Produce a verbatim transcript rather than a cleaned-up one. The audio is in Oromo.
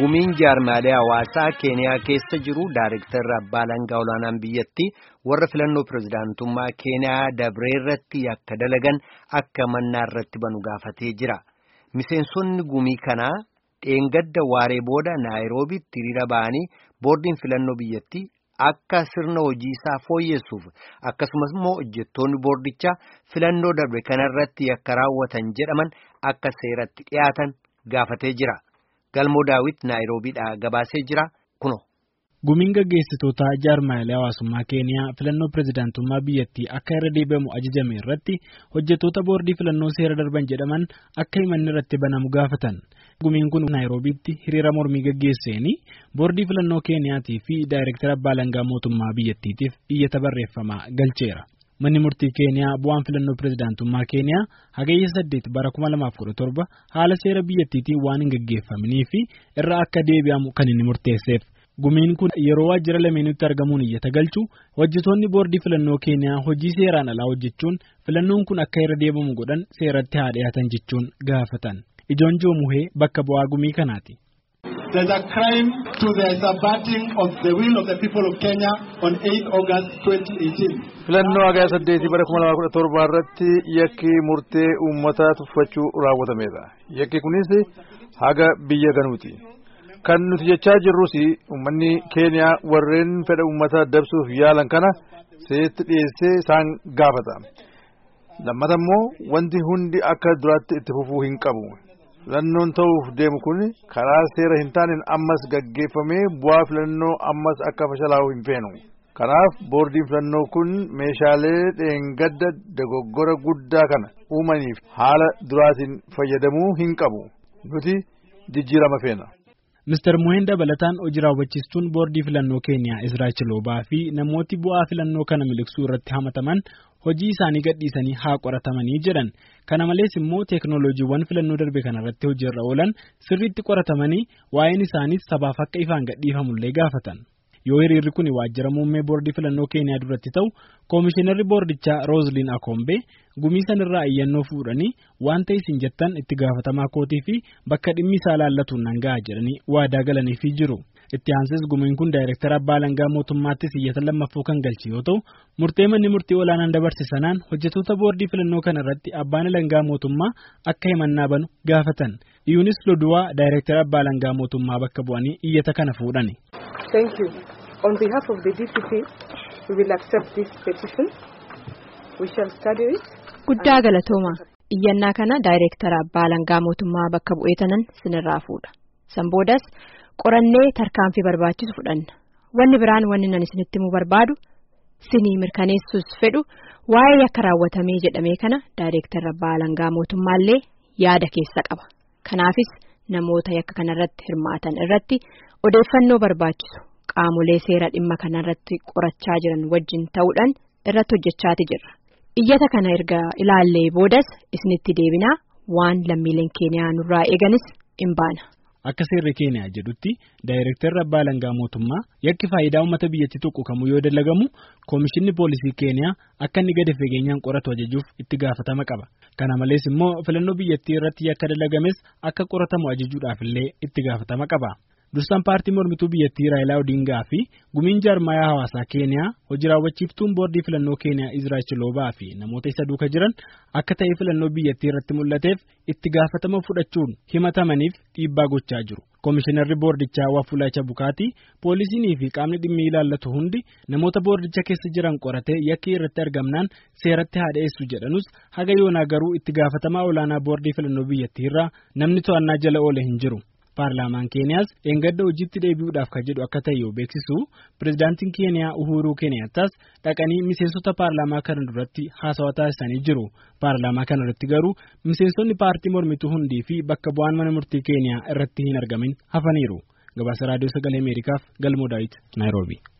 gumiin jaarmaalee hawaasaa keeniyaa keessa jiru daareektarri abbaa alangaa olaanaan biyyattii warra filannoo pirezidaantummaa keeniyaa dabree irratti akka dalagan akka mannaa irratti banu gaafatee jira. Miseensonni gumii kanaa dheengadda waaree booda naayiroobiitti hiriira ba'anii boordiin filannoo biyyattii akka sirna hojii isaa fooyyessuuf akkasumas immoo hojjettoonni boordichaa filannoo darbe kanarratti akka raawwatan jedhaman akka seeratti dhiyaatan gaafatee jira. Galmoo Daawit Naayiroobiidhaa gabaasee jira kuno. Gumiin gaggeessitoota jaarmaalee hawaasummaa Keeniyaa filannoo pirezidaantummaa biyyattii akka irra deebi'amu ajajame irratti hojjettoota boordii filannoo seera darban jedhaman akka himanni irratti banamu gaafatan. Gumiin kun Naayiroobiitti hiriira mormii gaggeesseeni boordii filannoo Keeniyaatii fi daayireektara abbaa alangaa mootummaa biyyattiitiif iyyata barreeffamaa galcheera. Manni murtii Keeniyaa bu'aan filannoo pirezidaantummaa Keeniyaa hagayya saddeet bara kuma lamaaf kudha torba haala seera biyyattiitiin waan hin gaggeeffamnii fi irra akka deebi'amu kan inni murteesseef. Gumiin kun yeroo waajjira lameenutti argamuun iyyata galchu hojjetoonni boordii filannoo Keeniyaa hojii seeraan alaa hojjechuun filannoon kun akka irra deebi'amu godhan seeratti haa dhiyaatan jechuun gaafatan. Ijoon Joomuhee bakka bu'aa gumii kanaati. There's a crime to the subverting of the will of the people of Kenya on eighth August twenty eighteen. Filannoo hagayya saddeetii bara kuma lamaaf kudha torba irratti yakki murtee uummataa tuffachuu raawwatameera. Yakki kunis haga biyya ganuuti. Kan nuti jechaa jirrus uummanni Keeniyaa warreen fedha uummataa dabsuuf yaalan kana seetti dhiyeessee isaan gaafata. Lammata immoo wanti hundi akka duraatti itti fufuu hin qabu. Filannoon ta'uuf deemu kun karaa seera hin taaneen ammas gaggeeffamee bu'aa filannoo ammas akka fashalaa'u hin feenu. Kanaaf boordiin filannoo kun meeshaalee dheengadda dogoggora guddaa kana uumaniif haala duraatiin fayyadamuu hin qabu. Nuti jijjiirama feena. Mister Muheen dabalataan hojii raawwachiistuun boordii filannoo Keeniyaa Izraa Chiloobaa fi namooti bu'aa filannoo kana miliqsuu irratti hamataman hojii isaanii gadhiisanii haa qoratamanii jedhan. Kana malees immoo teeknooloojiiwwan filannoo darbe kanarratti hojiirra oolan sirriitti qoratamanii waa'een isaaniis sabaaf akka ifaan gadhiifamullee gaafatan. Yoo hiriirri kun waajjira muummee boordii filannoo Keeniyaa duratti ta'u koomishinarri boordichaa Roozliin Akombe gumii sanirraa iyyannoo fuudhanii waan ta'e isin jettan itti gaafatamaa kootii fi bakka dhimmi isaa laallatuun nan ga'a jedhanii waadaa galaniifii jiru. Itti aansees gumiin kun daayireektara abbaa alangaa mootummaattis iyyata lammaffoo kan galche yoo ta'u murtee manni murtii olaanaan dabarse sanaan hojjetoota boordii filannoo kanarratti abbaan alangaa mootummaa akka himannaa banu gaafatan. Iyuunis Loduwaa daayireektara abbaa alangaa mootummaa bakka bu'anii iyyata kana fuudhani. Thank you. On behalf of the D P P, we will accept this petition. We shall study it. Guddaa galatooma. Iyyannaa kana daayireektara abbaa alangaa mootummaa bakka bu'eetanan sinirraa fuudha. San boodas qorannee tarkaanfii barbaachisu fudhanna. Wanni biraan wanni nan isinitti himuu barbaadu sinii mirkaneessuus fedhu waa'ee yakka raawwatamee jedhamee kana daayireektara abbaa alangaa mootummaallee yaada keessa qaba. Kanaafis namoota yakka kanarratti hirmaatan irratti odeeffannoo barbaachisu qaamolee seera dhimma kanarratti qorachaa jiran wajjin ta'uudhaan irratti hojjechaati jirra. Iyyata kana erga ilaallee boodas isinitti deebinaa waan lammiileen Keeniyaa nurraa eeganis hin baana. Akka seerri Keeniyaa jedhutti daayireektarri abbaa alangaa mootummaa yakki faayidaa uummata biyyattii tokko kamuu yoo dalagamu koomishinni poolisii Keeniyaa akka inni gadi fageenyaan qoratu ajajuuf itti gaafatama qaba. Kana malees immoo filannoo biyyattii irratti yakka dalagames akka qoratamu ajajuudhaaf illee itti gaafatama qaba. Dursaan paartii mormituu biyyattii Raayilaa Odingaa fi gumiin jaarmaayaa hawaasaa Keeniyaa hojii raawwachiiftuun boordii filannoo Keeniyaa Izraa Chiloobaa fi namoota isa duuka jiran akka ta'ee filannoo biyyattii irratti mul'ateef itti gaafatama fudhachuun himatamaniif dhiibbaa gochaa jiru. Koomishinarri boordichaa Wafula Chebukati poolisiinii fi qaamni dhimmi ilaallatu hundi namoota boordicha keessa jiran qoratee yakki irratti argamnaan seeratti haa dhiyeessu jedhanus haga yoonaa garuu itti gaafatamaa olaanaa boordii filannoo biyyattii irraa namni to'annaa jala oole hin jiru. Paarlaamaan Keeniyaas dheengadda hojiitti deebi'uudhaaf kan jedhu akka ta'e yoo beeksisu pirezidaantiin Keeniyaa Uhuruu Keeniyaattaas dhaqanii miseensota paarlaamaa kana duratti haasawaa taasisanii jiru. Paarlaamaa kana irratti garuu miseensonni paartii mormituu hundii fi bakka bu'aan mana murtii Keeniyaa irratti hin argamin hafaniiru. Gabaasa raadiyoo sagalee Ameerikaaf Galmoo Daawit Naayiroobii.